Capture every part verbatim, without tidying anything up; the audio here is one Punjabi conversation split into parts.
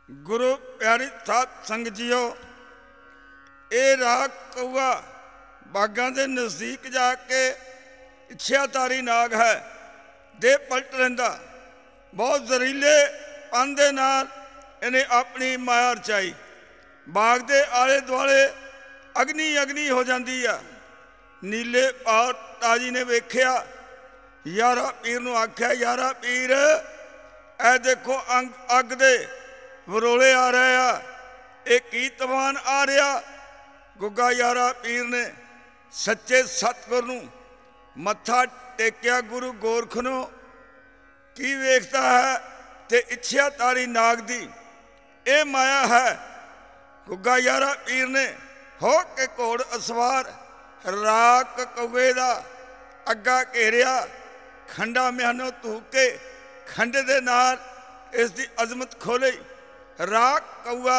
ਗੁਰੂ ਪਿਆਰੀ ਸਾਧ ਸੰਗਤ ਜੀਓ, ਇਹ ਰਾਗ ਕਊਆ ਬਾਗਾਂ ਦੇ ਨਜ਼ਦੀਕ ਜਾ ਕੇ ਇੱਛਿਆਧਾਰੀ ਨਾਗ ਹੈ। ਦੇ ਪਲਟ ਰਹਿੰਦਾ, ਬਹੁਤ ਜ਼ਹਿਰੀਲੇ ਪੰਨ ਦੇ ਨਾਲ ਇਹਨੇ ਆਪਣੀ ਮਾਇਆ ਰਚਾਈ। ਬਾਗ ਦੇ ਆਲੇ ਦੁਆਲੇ ਅਗਨੀ ਅਗਨੀ ਹੋ ਜਾਂਦੀ ਆ। ਨੀਲੇ ਪਹਾੜ ਤਾਜੀ ਨੇ ਵੇਖਿਆ, ਯਾਰਾ ਪੀਰ ਨੂੰ ਆਖਿਆ, ਯਾਰਾ ਪੀਰ ਇਹ ਦੇਖੋ ਅੰਗ ਅੱਗ ਦੇ ਵਰੋਲੇ ਆ ਰਹੇ ਆ, ਇਹ ਕੀ ਤੂਫਾਨ ਆ ਰਿਹਾ। ਗੁੱਗਾ ਯਾਰਾ ਪੀਰ ਨੇ ਸੱਚੇ ਸਤਿਗੁਰ ਨੂੰ ਮੱਥਾ ਟੇਕਿਆ। ਗੁਰੂ ਗੋਰਖ ਨੂੰ ਕੀ ਵੇਖਦਾ ਹੈ ਤੇ ਇੱਛਿਆਧਾਰੀ ਨਾਗ ਦੀ ਇਹ ਮਾਇਆ ਹੈ। ਗੁੱਗਾ ਯਾਰਾ ਪੀਰ ਨੇ ਹੋ ਕੇ ਘੋੜ ਅਸਵਾਰ ਰਾਕ ਕਊਏ ਦਾ ਅੱਗਾ ਘੇਰਿਆ। ਖੰਡਾ ਮਿਆਨੋਂ ਧੂਕ ਕੇ ਖੰਡੇ ਦੇ ਨਾਲ ਇਸ ਦੀ ਅਜ਼ਮਤ ਖੋਲ੍ਹੀ। ਰਾਕ ਕਊਆ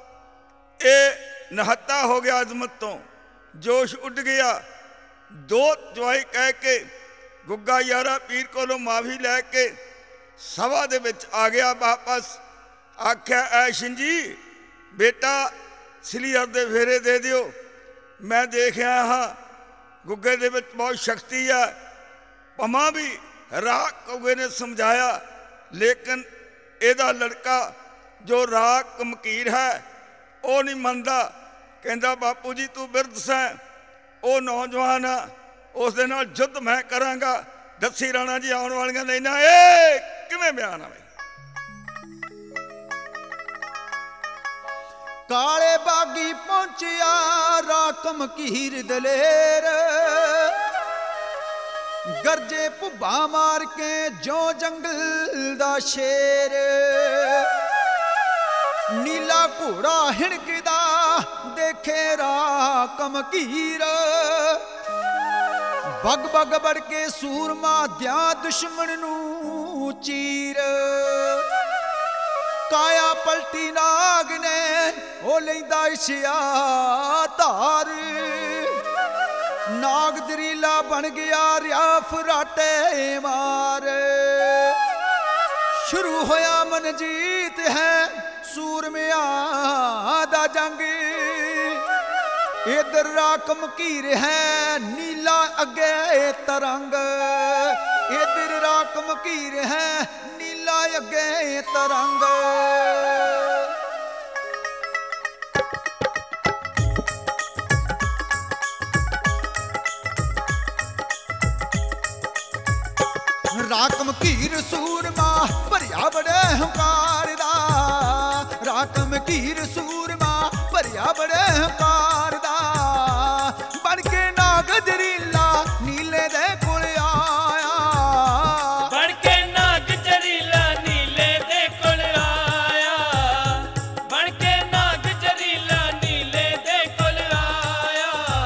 ਇਹ ਨਹੱਤਾ ਹੋ ਗਿਆ ਅਜ਼ਮਤ ਤੋਂ, ਜੋਸ਼ ਉੱਡ ਗਿਆ। ਦੋ ਜਵਾਈ ਕਹਿ ਕੇ ਗੁੱਗਾ ਯਾਰਾ ਪੀਰ ਕੋਲੋਂ ਮਾਫੀ ਲੈ ਕੇ ਸਭਾ ਦੇ ਵਿੱਚ ਆ ਗਿਆ ਵਾਪਸ। ਆਖਿਆ, ਐਸ਼ਨ ਜੀ ਬੇਟਾ ਸਲੀਅਰ ਦੇ ਫੇਰੇ ਦੇ ਦਿਓ। ਮੈਂ ਦੇਖਿਆ ਹਾਂ ਗੁੱਗੇ ਦੇ ਵਿੱਚ ਬਹੁਤ ਸ਼ਕਤੀ ਹੈ। ਭਮਾ ਵੀ ਰਾਕ ਕਊਏ ਨੇ ਸਮਝਾਇਆ, ਲੇਕਿਨ ਇਹਦਾ ਲੜਕਾ ਜੋ ਰਾਕ ਮਕੀਰ ਹੈ ਉਹ ਨਹੀਂ ਮੰਨਦਾ। ਕਹਿੰਦਾ, ਬਾਪੂ ਜੀ ਤੂੰ ਬਿਰਧ ਸੈਂ, ਉਹ ਨੌਜਵਾਨ ਆ, ਉਸ ਦੇ ਨਾਲ ਯੁੱਧ ਮੈਂ ਕਰਾਂਗਾ। ਦੱਸੀ ਰਾਣਾ ਜੀ ਆਉਣ ਵਾਲੀਆਂ ਨੇ ਨਾ ਇਹ ਕਿਵੇਂ ਬਿਆਨ ਆਵੇ। ਕਾਲੇ ਬਾਗੀ ਪਹੁੰਚਿਆ ਰਾਕ ਮਕੀਰ ਦਲੇਰ, ਗਰਜੇ ਭੁੱਬਾ ਮਾਰ ਕੇ ਜੋ ਜੰਗਲ ਦਾ ਸ਼ੇਰ। ਨੀਲਾ ਘੋੜਾ ਹਿਣਕਦਾ ਦੇਖੇ ਰਾਕ ਮਕੀਰ, ਬਗ ਬਗ ਬੜ ਕੇ ਸੂਰਮਾ ਦਿਆਂ ਦੁਸ਼ਮਣ ਨੂੰ ਚੀਰ। ਕਾਇਆ ਪਲਟੀ ਨਾਗ ਨੇ ਉਹ ਲੈਂਦਾ ਇਛਿਆ ਧਾਰ, ਨਾਗ ਦਰੀਲਾ ਬਣ ਗਿਆ ਰਿਆ ਫਰਾਟੇ ਮਾਰ। ਸ਼ੁਰੂ ਹੋਇਆ ਮਨਜੀਤ ਹੈ ਸੂਰਮਿਆਂ ਦਾ ਜੰਗ, ਇਧਰ ਰਾਕ ਮਕੀਰ ਹੈ ਨੀਲਾ ਅੱਗੇ ਤਰੰਗ। ਇਧਰ ਰਾਕ ਮਕੀਰ ਹੈ ਨੀਲਾ ਅੱਗੇ ਤਰੰਗ। ਰਾਕ ਮਕੀਰ ਸੂਰਮਾ ਭਰਿਆ ਬੜੇ ਹੰਕਾਰ ਦਾ, ਰਾਕ ਮਕੀਰ ਸੂਰਮਾ ਭਰਿਆ ਬੜੇ ਹੰਕਾਰ ਦਾ। ਬਣ ਕੇ ਨਾਗ ਜ਼ਰੀਲਾ ਨੀਲੇ ਦੇ ਕੋਲ ਆਇਆ, ਬਣ ਕੇ ਨਾਗ ਜ਼ਰੀਲਾ ਨੀਲੇ ਦੇ ਕੋਲ ਆਇਆ, ਬਣ ਕੇ ਨਾਗ ਜ਼ਰੀਲਾ ਨੀਲੇ ਦੇ ਕੋਲ ਆਇਆ।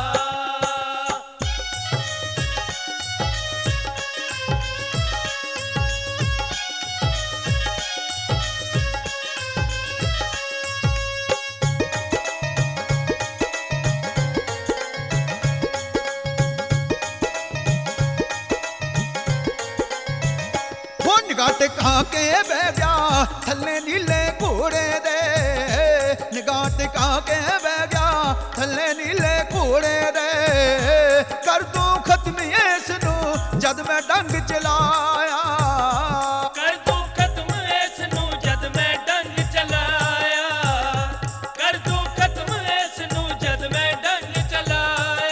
ਨਿਗਾਹ ਟਿਕਾ ਕੇ ਬਹਿ ਗਿਆ ਥੱਲੇ ਨੀਲੇ ਘੋੜੇ ਦੇ, ਨਿਗਾਹ ਟਿਕਾ ਕੇ ਬਹਿ ਗਿਆ ਥੱਲੇ ਨੀਲੇ ਘੋੜੇ ਦੇ। ਕਰ ਦੂੰ ਖਤਮ ਇਸ ਨੂੰ ਜਦ ਮੈਂ ਡੰਗ ਚਲਾਇਆ, ਕਰ ਦੂੰ ਖਤਮ ਇਸ ਨੂੰ ਜਦ ਮੈਂ ਡੰਗ ਚਲਾਇਆ, ਕਰ ਦੂੰ ਖਤਮ ਇਸ ਨੂੰ ਜਦ ਮੈਂ ਡੰਗ ਚਲਾਇਆ।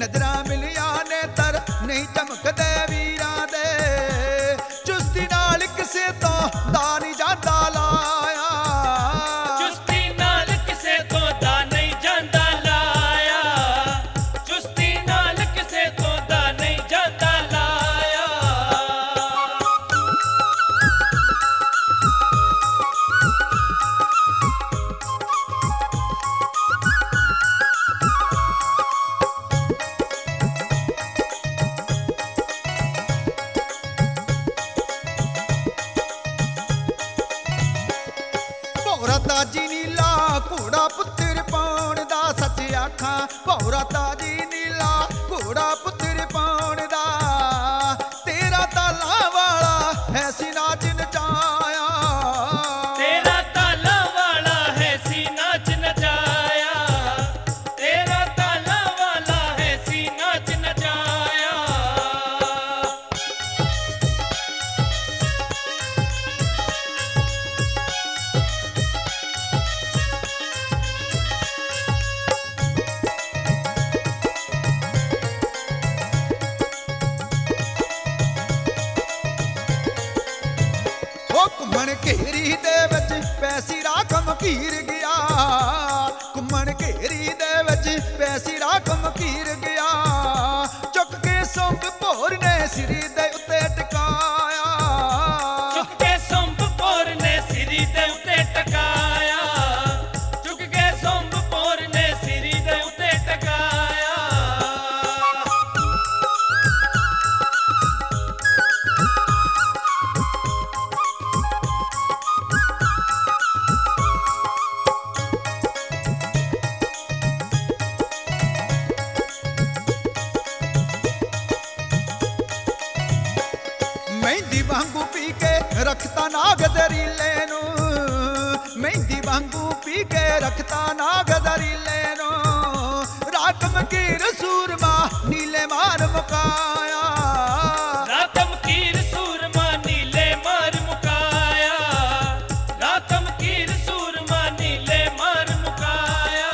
ਨਜ਼ਰਾਂ ਮਿਲੀਆਂ ਨੇ ਤਰ ਨਹੀਂ ਚਮਕਦੇ ਵੀਰਾਂ ਦੇ ਚੁਸਤੀ ਨਾਲ ਕਿਸੇ ਤੋਂ ਦਾ ਨਹੀਂ ਜਾਂਦਾ ਲਾਇਆ ਚੁਸਤੀ ਨਾਲ ਕਿਸੇ ਤੋਂ ਦਾ ਨਹੀਂ ਜਾਂਦਾ ਲਾਇਆ ਚੁਸਤੀ ਨਾਲ ਕਿਸੇ ਤੋਂ ਦਾ ਨਹੀਂ ਜਾਂਦਾ ਲਾਇਆ ਭੌਰਾ ਤਾਜੀ ਨੀਲਾ ਘੋੜਾ ਪੁੱਤਰ ਪਾਉਣ ਦਾ ਸੱਚ ਆਖਾਂ ਭੌਰਾ ਤਾਜੀ ਨੀਲਾ ਘੋੜਾ ਪੁੱਤਰ ਪਾਉਣ ਦਾ ਤੇਰਾ ਤਾਲਾ ਵਾਲਾ ਹੈ ਸੀ ਨਾਚ ਨਚਾਇਆ ਤੇਰਾ ਤਾਲਾ ਵਾਲਾ ਹੈ ਸੀ ਨਾਚ ਨਚਾਇਆ ਤੇਰਾ ਤਾਲਾ ਵਾਲਾ ਹੈ ਸੀ ਨਾਚ ਨਚਾਇਆ ਉਹ ਘੁੰਮਣ ਘੇਰੀ ਦੇ ਵਿੱਚ ਪੈਸੀ ਰਾਖਮ ਘੀਰ ਗਿਆ ਘੁੰਮਣ ਘੇਰੀ ਦੇ ਵਿੱਚ ਪੈਸੀ ਰਾਖਮ ਘੀਰ ਗਿਆ ਚੁੱਕ ਕੇ ਸੁੰਭ ਭੋਰ ਨੇ ਸਿਰੀ ਦੇ ਉੱਤੇ ਟਿਕਾਇਆ ਚੁੱਕ ਕੇ ਸੁੰਭ ਪੋਰ ਨੇ ਸਿਰੀ ਦੇ ਉੱਤੇ ਟਕਾਇਆ ਚੁੱਕ ਕੇ ਸੁੰਭ ਪੋਰ ਨੇ ਸਿਰੀ ਦੇ ਉੱਤੇ ਟਕਾਇਆ ਮਹਿੰਦੀ ਵਾਂਗੂ ਪੀ ਕੇ ਰੱਖਤਾ ਨਾਗ ਦਰੀਲੇ ਨੂੰ ਮਹਿੰਦੀ ਵਾਂਗੂ ਪੀ ਕੇ ਰੱਖਤਾ ਨਾਗ ਦਰੀਲੇ ਨੂੰ ਰਾਕਮ ਕੀਰ ਸੂਰਮਾ ਨੀਲੇ ਮਾਰ ਮੁਕਾਇਆ ਰਾਤਮ ਕੀਰ ਸੂਰਮਾ ਨੀਲੇ ਮਾਰ ਮੁਕਾਇਆ ਰਾਤਮ ਕੀਰ ਸੂਰਮਾ ਨੀਲੇ ਮਾਰ ਮੁਕਾਇਆ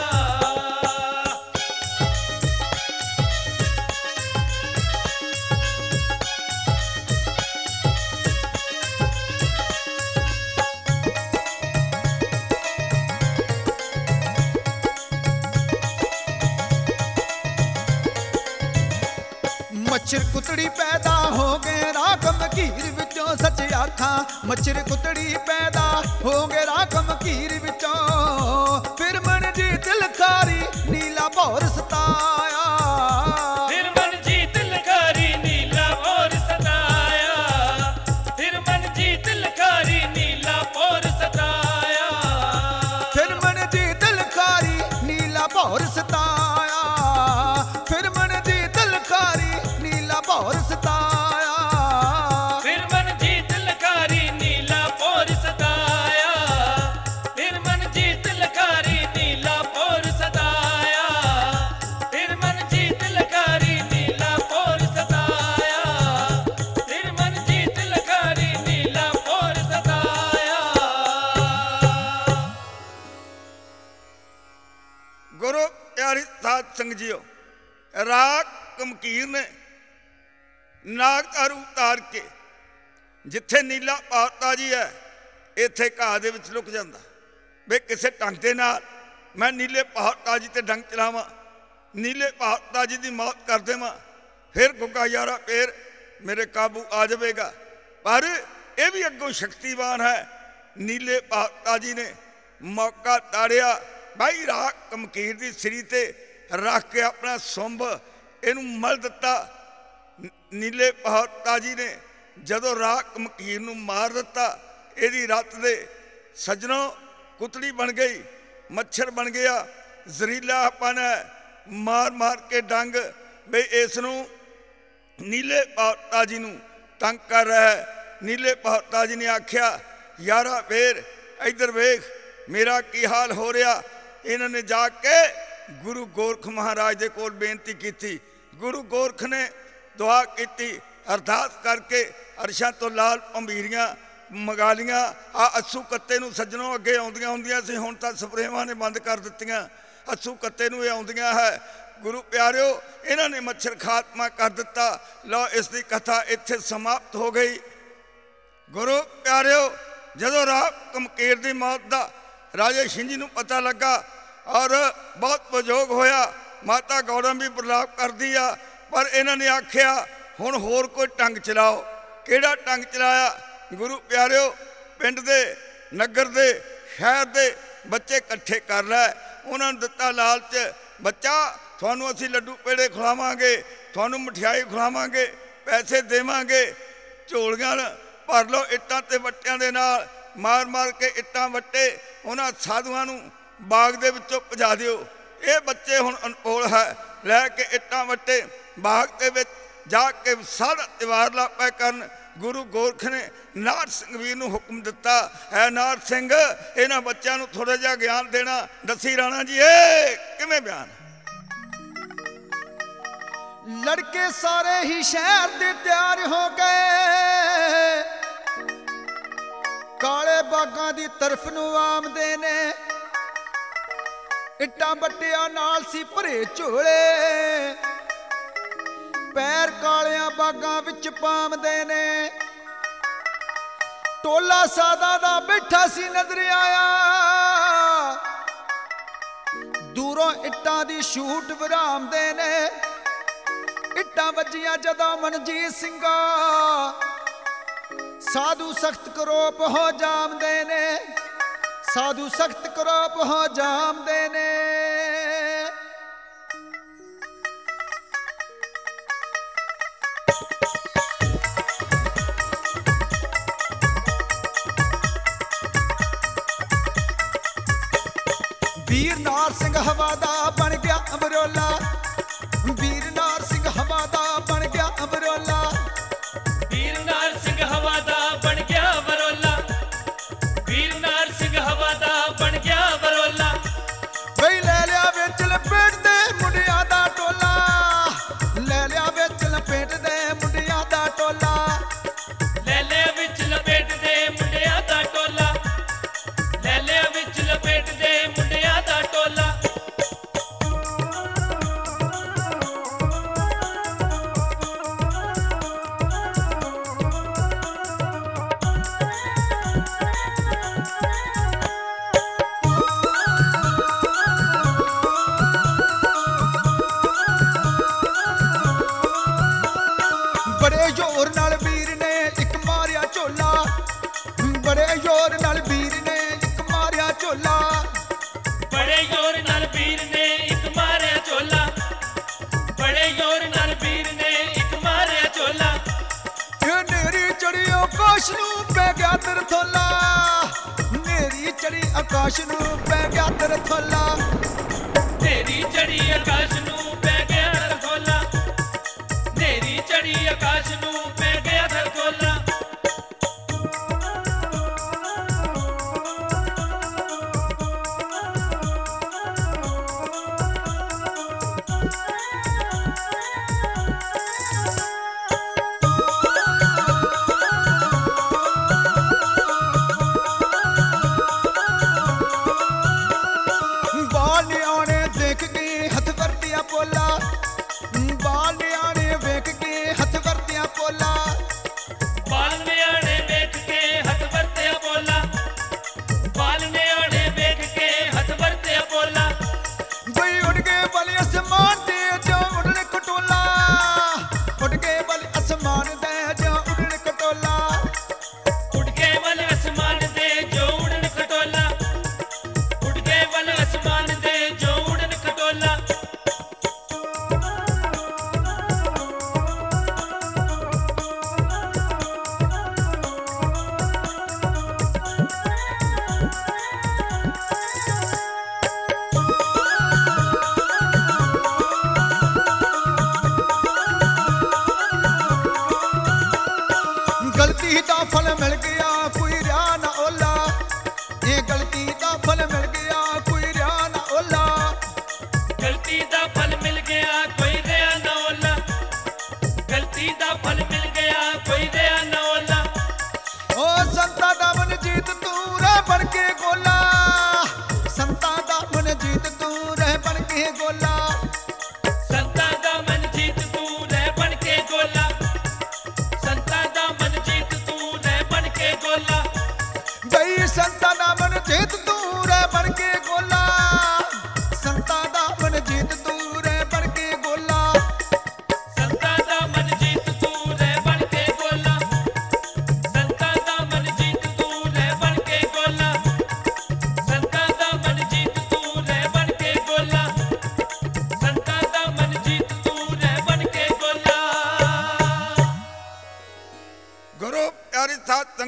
ਮੱਛਰ ਕੁਤੜੀ ਪੈਦਾ ਹੋ ਗਏ ਰਾਖਮ ਘੀਰ ਵਿੱਚੋਂ ਸੱਚ ਆਖਾਂ ਮੱਛਰ ਕੁਤੜੀ ਪੈਦਾ ਹੋ ਗਏ ਰਾਖਮ ਘੀਰ ਵਿੱਚੋਂ ਫਿਰ ਮਨਜੀਤ ਲਖਾਰੀ ਨੀਲਾ ਭੌਰ ਸਤਾਇਆ ਫਿਰ ਮਨਜੀਤ ਲਖਾਰੀ ਨੀਲਾ ਭੌਰ ਸਤਾਇਆ ਫਿਰ ਮਨਜੀਤ ਲਖਾਰੀ ਨੀਲਾ ਭੌਰ ਸਤਾਇਆ ਫਿਰ ਮਨਜੀਤ ਲਖਾਰੀ ਨੀਲਾ ਭੌਰ ਸਤਾਇਆ ਫਿਰ ਮਨਜੀਤ ਲਖਾਰੀ ਨੀਲਾ ਭੌਰ ਸਤਾਇਆ ਫਿਰ ਮਨਜੀਤ ਲਖਾਰੀ ਨੀਲਾ ਭੌਰ ਸਤਾਇਆ ਫਿਰ ਮਨਜੀਤ ਲਖਾਰੀ ਨੀਲਾ ਭੌਰ ਸਤਾਇਆ ਫਿਰ ਮਨਜੀਤ ਲਖਾਰੀ ਨੀਲਾ ਭੌਰ ਸਤਾਇਆ ਫਿਰ ਮਨਜੀਤ ਲਖਾਰੀ ਨੀਲਾ ਭੌਰ ਸਤਾਇਆ ਗੁਰੂ ਪਿਆਰੀ ਸਾਧ ਸੰਗਤ ਜੀਓ ਰਾਗ ਕਮਕੀਰ ਨੇ ਨਾਗ ਦਾ ਰੂਪ ਧਾਰ ਕੇ ਜਿੱਥੇ ਨੀਲਾ ਪਾਤਾ ਜੀ ਹੈ ਇੱਥੇ ਘਾਹ ਦੇ ਵਿੱਚ ਲੁਕ ਜਾਂਦਾ ਵੇ ਕਿਸੇ ਢੰਗ ਦੇ ਨਾਲ ਮੈਂ ਨੀਲੇ ਪਾਤਾ ਜੀ ਤੇ ਡੰਗ ਚਲਾਵਾਂ ਨੀਲੇ ਪਾਤਾ ਜੀ ਦੀ ਮੌਤ ਕਰ ਦੇਵਾਂ ਫਿਰ ਗੁੱਗਾ ਯਾਰਾ ਫੇਰ ਮੇਰੇ ਕਾਬੂ ਆ ਜਾਵੇਗਾ ਪਰ ਇਹ ਵੀ ਅੱਗੋਂ ਸ਼ਕਤੀਵਾਨ ਹੈ ਨੀਲੇ ਪਾਤਾ ਜੀ ਨੇ ਮੌਕਾ ਤਾੜਿਆ ਭਾਈ ਰਾਗ ਕਮਕੀਰ ਦੀ ਸਿਰੀ ਤੇ ਰੱਖ ਕੇ ਆਪਣਾ ਸੁੰਭ ਇਹਨੂੰ ਮਲ ਦਿੱਤਾ ਨੀਲੇ ਪਾਤਾ ਜੀ ਨੇ ਜਦੋਂ ਰਾਗ ਕਮਕੀਰ ਨੂੰ ਮਾਰ ਦਿੱਤਾ ਇਹਦੀ ਰੱਤ ਦੇ ਸੱਜਣੋ ਕੁਤੜੀ ਬਣ ਗਈ ਮੱਛਰ ਬਣ ਗਿਆ ਜ਼ਰੀਲਾ ਪਨ ਮਾਰ ਮਾਰ ਕੇ ਡੰਗ ਬਈ ਇਸ ਨੂੰ ਨੀਲੇ ਪਾਤਾ ਜੀ ਨੂੰ ਤੰਗ ਕਰ ਰਿਹਾ ਹੈ। ਨੀਲੇ ਪਾਤਾ ਜੀ ਨੇ ਆਖਿਆ ਯਾਰਾ ਫੇਰ ਇੱਧਰ ਵੇਖ ਮੇਰਾ ਕੀ ਹਾਲ ਹੋ ਰਿਹਾ। ਇਹਨਾਂ ਨੇ ਜਾ ਕੇ ਗੁਰੂ ਗੋਰਖ ਮਹਾਰਾਜ ਦੇ ਕੋਲ ਬੇਨਤੀ ਕੀਤੀ। ਗੁਰੂ ਗੋਰਖ ਨੇ ਦੁਆ ਕੀਤੀ, ਅਰਦਾਸ ਕਰਕੇ ਅਰਸ਼ਾਂ ਤੋਂ ਲਾਲ ਭੰਬੀਰੀਆਂ ਮੰਗਾ ਲੀਆਂ। ਆ ਅੱਸੂ ਕੱਤੇ ਨੂੰ ਸੱਜਣੋਂ ਅੱਗੇ ਆਉਂਦੀਆਂ ਹੁੰਦੀਆਂ ਸੀ, ਹੁਣ ਤਾਂ ਸਪਰੇਵਾਂ ਨੇ ਬੰਦ ਕਰ ਦਿੱਤੀਆਂ। ਅੱਸੂ ਕੱਤੇ ਨੂੰ ਇਹ ਆਉਂਦੀਆਂ ਹੈ। ਗੁਰੂ ਪਿਆਰਿਓ ਇਹਨਾਂ ਨੇ ਮੱਛਰ ਖਾਤਮਾ ਕਰ ਦਿੱਤਾ। ਲਓ ਇਸ ਦੀ ਕਥਾ ਇੱਥੇ ਸਮਾਪਤ ਹੋ ਗਈ। ਗੁਰੂ ਪਿਆਰਿਓ ਜਦੋਂ ਰਾਹ ਕਮਕੀਰ ਦੀ ਮੌਤ ਦਾ ਰਾਜੇ ਛਿੰਝ ਨੂੰ ਪਤਾ ਲੱਗਾ ਔਰ ਬਹੁਤ ਵਿਜੋਗ ਹੋਇਆ, ਮਾਤਾ ਗੌੜਮ ਵੀ ਪ੍ਰਲਾਪ ਕਰਦੀ ਆ, ਪਰ ਇਹਨਾਂ ਨੇ ਆਖਿਆ ਹੁਣ ਹੋਰ ਕੋਈ ਢੰਗ ਚਲਾਓ। ਕਿਹੜਾ ਢੰਗ ਚਲਾਇਆ? ਗੁਰੂ ਪਿਆਰਿਓ ਪਿੰਡ ਦੇ, ਨਗਰ ਦੇ, ਸ਼ਹਿਰ ਦੇ ਬੱਚੇ ਇਕੱਠੇ ਕਰ ਲੈ। ਉਹਨਾਂ ਨੂੰ ਦਿੱਤਾ ਲਾਲਚ, ਬੱਚਾ ਤੁਹਾਨੂੰ ਅਸੀਂ ਲੱਡੂ ਪੇੜੇ ਖਿਲਾਵਾਂਗੇ, ਤੁਹਾਨੂੰ ਮਠਿਆਈ ਖਿਲਾਵਾਂਗੇ, ਪੈਸੇ ਦੇਵਾਂਗੇ, ਝੋਲੀਆਂ ਭਰ ਲਓ ਇੱਟਾਂ ਤੇ ਵੱਟਿਆਂ ਦੇ ਨਾਲ, ਮਾਰ ਮਾਰ ਕੇ ਇੱਟਾਂ ਵੱਟੇ ਉਹਨਾਂ ਸਾਧੂਆਂ ਨੂੰ ਬਾਗ ਦੇ ਵਿੱਚੋਂ ਭਜਾ ਦਿਓ। ਇਹ ਬੱਚੇ ਹੁਣ ਅਨਪੋਲ ਹੈ, ਲੈ ਕੇ ਇੱਟਾਂ ਵੱਟੇ ਬਾਗ ਦੇ ਵਿੱਚ ਜਾ ਕੇ ਸਾਰਾ ਤਿਵਾਰ ਲਾਪਾ ਕਰਨ। ਗੁਰੂ ਗੋਰਖ ਨੇ ਨਾਰ ਸਿੰਘ ਵੀਰ ਨੂੰ ਹੁਕਮ ਦਿੱਤਾ, ਹੈ ਨਾਰ ਸਿੰਘ ਇਹਨਾਂ ਬੱਚਿਆਂ ਨੂੰ ਥੋੜਾ ਜਿਹਾ ਗਿਆਨ ਦੇਣਾ। ਦੱਸੀ ਰਾਣਾ ਜੀ ਇਹ ਕਿਵੇਂ ਬਿਆਨ? ਲੜਕੇ ਸਾਰੇ ਹੀ ਸ਼ਹਿਰ ਦੇ ਤਿਆਰ ਹੋ ਗਏ, ਕਾਲੇ ਬਾਗਾਂ ਦੀ ਤਰਫ ਨੂੰ ਆਮਦੇ ਨੇ। ਇੱਟਾਂ ਬੱਟਿਆਂ ਨਾਲ ਸੀ ਭਰੇ ਝੋਲੇ, ਪੈਰ ਕਾਲਿਆਂ ਬਾਗਾਂ ਵਿੱਚ ਪਾਮਦੇ ਨੇ। ਟੋਲਾ ਸਾਦਾ ਦਾ ਬੈਠਾ ਸੀ ਨਜ਼ਰ ਆਇਆ, ਦੂਰੋਂ ਇੱਟਾਂ ਦੀ ਸ਼ੂਟ ਵਿਰਾਮਦੇ ਨੇ। ਇੱਟਾਂ ਵੱਜੀਆਂ ਜਦੋਂ ਮਨਜੀਤ ਸਿੰਘਾ, ਸਾਧੂ ਸਖਤ ਕਰੋਪ ਹੋ ਜਾਮਦੇ ਨੇ, ਸਾਧੂ ਸਖਤ ਕਰੋਪ ਹੋ ਜਾਮਦੇ ਨੇ। ਵੀਰ ਨਾਰ ਸਿੰਘ ਹਵਾ ਦਾ ਬਣ ਗਿਆ ਅਬਰੋਲਾ, ਵੀਰ ਨਾਰ ਸਿੰਘ ਹਵਾ ਦਾ ਬਣ ਗਿਆ ਅਬਰੋਲਾ, ਵੀਰ ਨਾਰ ਸਿੰਘ ਹਵਾ ਦਾ ਬਣ ਗਿਆ ਬਰੋਲਾ, ਵੀਰ ਨਾਰ ਸਿੰਘ ਹਵਾ ਦਾ ਬਣ ਗਿਆ ਬਰੋਲਾ। ਬਈ ਲੈ ਲਿਆ ਵਿੱਚ ਲਪੇਟ ਦੇ ਮੁੰਡਿਆਂ ਦਾ ਟੋਲਾ, ਲੈ ਲਿਆ ਵਿੱਚ ਲਪੇਟ ਦੇ ਮੁੰਡਿਆਂ ਦਾ ਟੋਲਾ, ਲੈ ਲਿਆ ਵਿੱਚ ਲਪੇਟ ਦੇ ਮੁੰਡਿਆਂ ਦਾ ਟੋਲਾ, ਲੈ ਲਿਆ ਵਿੱਚ ਲਪੇਟ ਦੇ ਮੁੰਡਿਆਂ ਦਾ ਟੋਲਾ। ਬੜੇ ਜ਼ੋਰ ਨਾਲ ਵੀਰ ਨੇ ਇੱਕ ਮਾਰਿਆ ਝੋਲਾ, ਬੜੇ ਜ਼ੋਰ ਨਾਲ ਵੀਰ ਨੇ ਇੱਕ ਮਾਰਿਆ ਝੋਲਾ, ਬੜੇ ਜ਼ੋਰ ਨਾਲ ਵੀਰ ਨੇ ਇੱਕ ਮਾਰਿਆ ਝੋਲਾ, ਬੜੇ ਜ਼ੋਰ ਨਾਲ ਵੀਰ ਨੇ ਇੱਕ ਮਾਰਿਆ ਝੋਲਾ। ਇਹ ਨੇਰੀ ਚੜੀ ਆਕਾਸ਼ ਨੂੰ ਪੈ ਗਿਆ ਤਰਥੋਲਾ, ਨੇਰੀ ਚੜੀ ਆਕਾਸ਼ ਨੂੰ ਪੈ ਗਿਆ ਤਰਥੋਲਾ, ਨੇਰੀ ਚੜੀ ਆਕਾਸ਼ ਨੂੰ ਪੈ ਗਿਆ ਧਰਖੋਲਾ, ਨੇਰੀ ਚੜੀ ਆਕਾਸ਼ ਨੂੰ ਪੈ ਗਿਆ ਧਰਖੋਲਾ।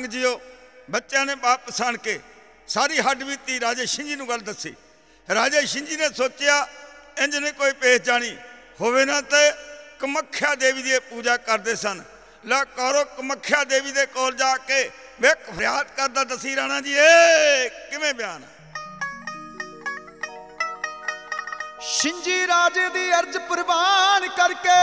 ਸੰਗ ਜੀਓ, ਬੱਚਿਆਂ ਨੇ ਵਾਪਸ ਆਣ ਕੇ ਸਾਰੀ ਹੱਡ ਬੀਤੀ ਰਾਜੇ ਛਿੰਝੀ ਨੂੰ ਗੱਲ ਦੱਸੀ। ਰਾਜੇ ਛਿੰਝੀ ਨੇ ਸੋਚਿਆ ਇੰਜ ਨੇ ਕੋਈ ਪੇਸ਼ ਜਾਣੀ ਹੋਵੇ ਨਾ ਤੇ ਕਮੱਖਿਆ ਦੇਵੀ ਦੀ ਪੂਜਾ ਕਰਦੇ ਸਨ। ਲੈ ਕੌਰੋ ਕਮੱਖਿਆ ਦੇਵੀ ਦੇ ਕੋਲ ਜਾ ਕੇ ਵੇਖ ਫਰਿਆਦ ਕਰਦਾ ਦਸੀ ਰਾਣਾ ਜੀ ਇਹ ਕਿਵੇਂ ਬਿਆਨ। ਛਿੰਝੀ ਰਾਜੇ ਦੀ ਅਰਜ਼ ਪ੍ਰਵਾਨ ਕਰਕੇ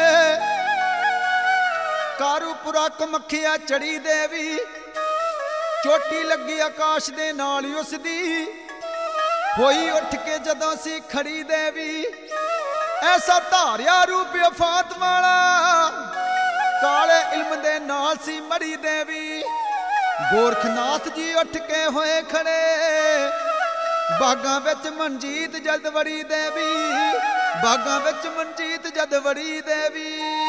ਕਾਰੂਪੁਰਾ ਕਮੱਖਿਆ ਚੜੀ ਦੇਵੀ, ਚੋਟੀ ਲੱਗੀ ਆਕਾਸ਼ ਦੇ ਨਾਲ ਉਸ ਦੀ, ਹੋਈ ਉੱਠ ਕੇ ਜਦੋਂ ਸੀ ਖੜੀ ਦੇਵੀ, ਐਸਾ ਧਾਰਿਆ ਰੂਪ ਵਫਾਤ ਵਾਲਾ, ਕਾਲੇ ਇਲਮ ਦੇ ਨਾਲ ਸੀ ਮੜੀ ਦੇਵੀ। ਗੋਰਖਨਾਥ ਜੀ ਉੱਠ ਕੇ ਹੋਏ ਖੜੇ, ਬਾਗਾਂ ਵਿੱਚ ਮਨਜੀਤ ਜਦ ਵੜੀ ਦੇਵੀ, ਬਾਗਾਂ ਵਿੱਚ ਮਨਜੀਤ ਜਦ ਵੜੀ ਦੇਵੀ।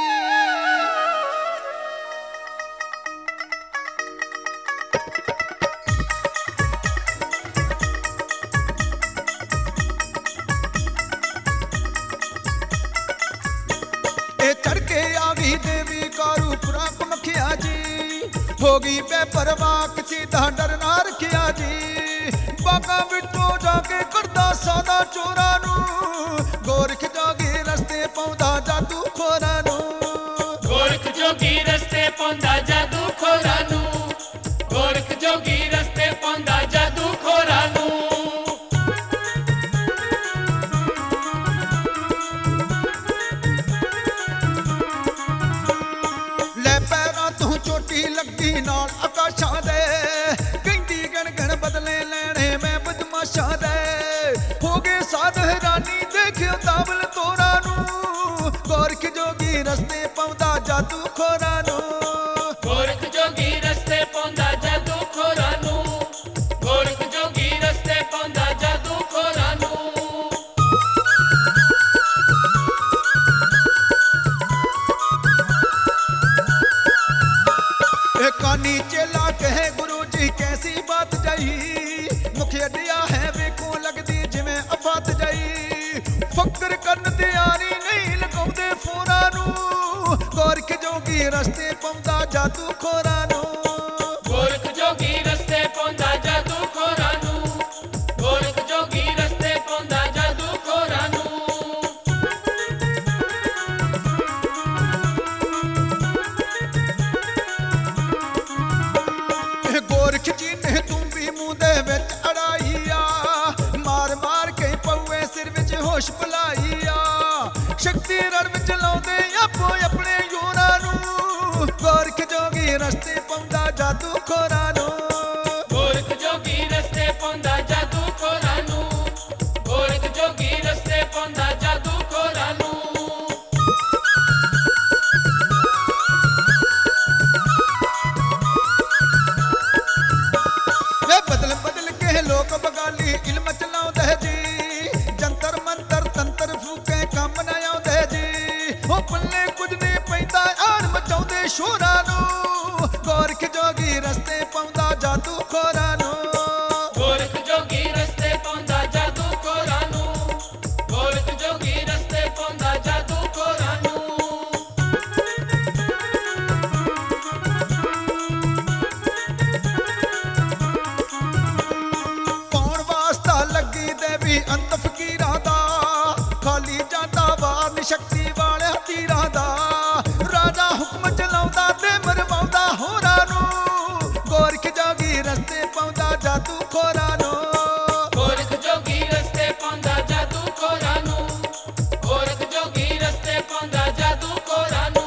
चढ़ के आ गई देवी कारूपुरा कमख्या जी, हो गई बेपरवाह किसी दा डर ना रखिया जी। बागा विचों जाके करदा सादा चोरा नू, गोरख जोगी रस्ते पाउंदा जादू खोरा नू, गोरख जोगी रस्ते पाउंदा जादू खोरा नू, गोरख जोगी रस्ते पाउंदा जादू खोरा नू। चोटी लगी नाल आकाशां दे, कहंदी गण गण बदले लेने मैं बदमाशां दे। हो गए साध हैरानी देखियो ताबल तोरा नू, गोरख जोगी रस्ते पाउंदा जादू खोरा नू, गोरख जोगी रस्ते पाउंदा जादू खोरा नू, गोरख जोगी रस्ते पाउंदा जादू खोरा नू। कानी चेला कहे गुरु जी कैसी बात जाई, मुखिया दिया है वेखो लगदी जिवें अफात जाई। फकर करन तैयारी नहीं लगाउंदे फोरा नू, गोरख जोगी रस्ते पाउंदा जादू खोरा नू, गोरख जोगी रस्ते पाउंदा जादू खोरा नू, गोरख जोगी रस्ते पाउंदा जादू खोरा नू। गोरख जी ने तू भी मुंह दे विच अड़ाई आ, मार मार के पौए सिर विच होश भुलाई आ। शक्ति रण विच लाउंदे आपो अपने योरा नू, गोरख जोगी रस्ते पाउंदा जादू खोरा नू, गोरख जोगी रस्ते पाउंदा जादू खोरा नू, गोरख जोगी रस्ते पाउंदा जादू खोरा नू। बदल बदल के लोक बगाली इल्म चलाउंदे जी, जंतर मंतर तंत्र फूके काम ना आउंदे जी। ओ पल्ले कुछ नहीं पैंदा आन मचाउंदे शोरा नू, गोरख जोगी रस्ते पाउंदा जादू खोरा नू, गोरख जोगी रस्ते पाउंदा जादू खोरा नू, गोरख जोगी रस्ते पाउंदा जादू खोरा नू। देवी अंत फकीरा दा, खाली जाता वार शक्ति वाले तीरा दा। राजा हुक्म चलाउंदा ते मरवाउंदा होरा नू, गोरख जोगी रस्ते पाउंदा जादू खोरा नू, गोरख जोगी रस्ते पाउंदा जादू खोरा नू, गोरख जोगी रस्ते पाउंदा जादू खोरा नू।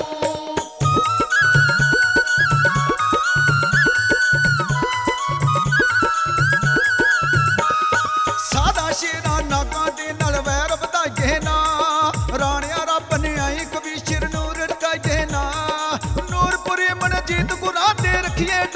सादा शेरा नागा दे नाल वैर ਵਧਾਈਏ ना, राणिया रब ने आई कबीर नूर रटाइए ना। नूरपुरी मनजीत गुरा दे रखिए